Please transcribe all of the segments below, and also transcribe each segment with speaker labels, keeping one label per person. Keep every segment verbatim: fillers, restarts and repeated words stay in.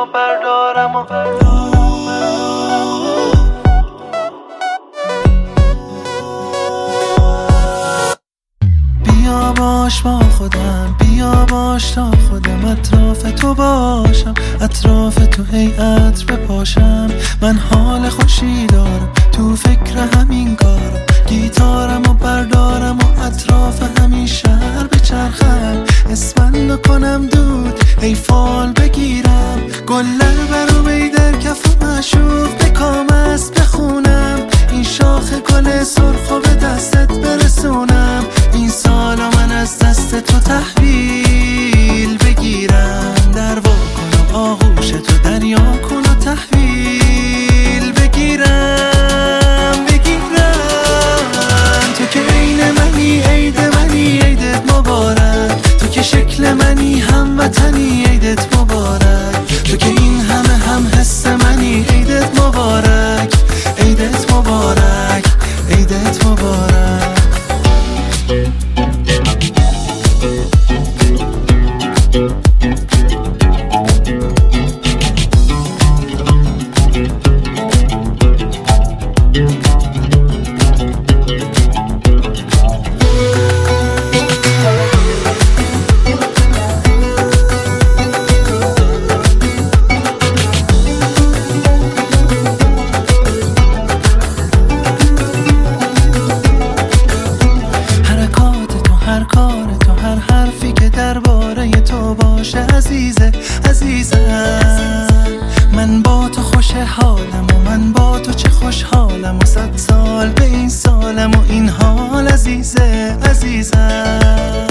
Speaker 1: و بردارم و بیا باش با خودم، بیا باش تا خودم اطراف تو باشم، اطراف تو هی عطر بپاشم. من حال خوشی دارم، تو فکر همین کارم، گیتارم و بردارم و اطراف همین شهر بچرخم، اسفندو کنم دود ای فال بگیرم، گلر برو بی در کف و معشوق بکام است بخونم، این شاخ گل سرخو به دستت برسونم، این سالا من از دست تو تحویل بگیرم، در وا کن و آغوش تو دریا کن و تحویل بگیرم بگیرم. تو که عین منی عید منی عیدت مبارک، تو که شکل منی هموطنی عیدت مبارک، تو که این همه هم حس منی عیدت مبارک عیدت مبارک عیدت مبارک. هر کار تو، هر حرفی که درباره تو باشه عزیزه عزیزم، من با تو خوش حالم و من با تو چه خوشحالم و صد سال به این سالم و این حال عزیزه عزیزم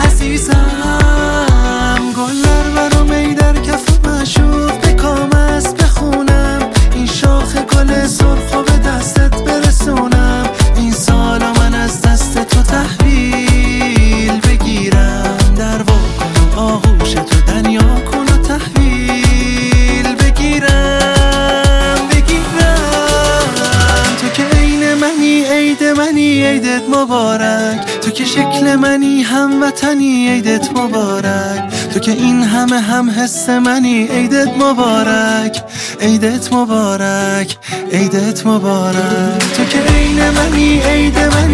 Speaker 1: عزیزم. گلر برو می در کف و معشوق بکام است بخونم، این شاخ گل سرخو به دستت برسونم، این سالا من از دست تو تحویل بگیرم، در وا کن و آغوش تو دریا کن و تحویل بگیرم بگیرم. تو که عین منی عید منی عیدت مبارک، تو که شکل منی هموطنی عیدت مبارک، تو که این همه هم حس منی عیدت مبارک عیدت مبارک عیدت مبارک. تو که عین منی عید منی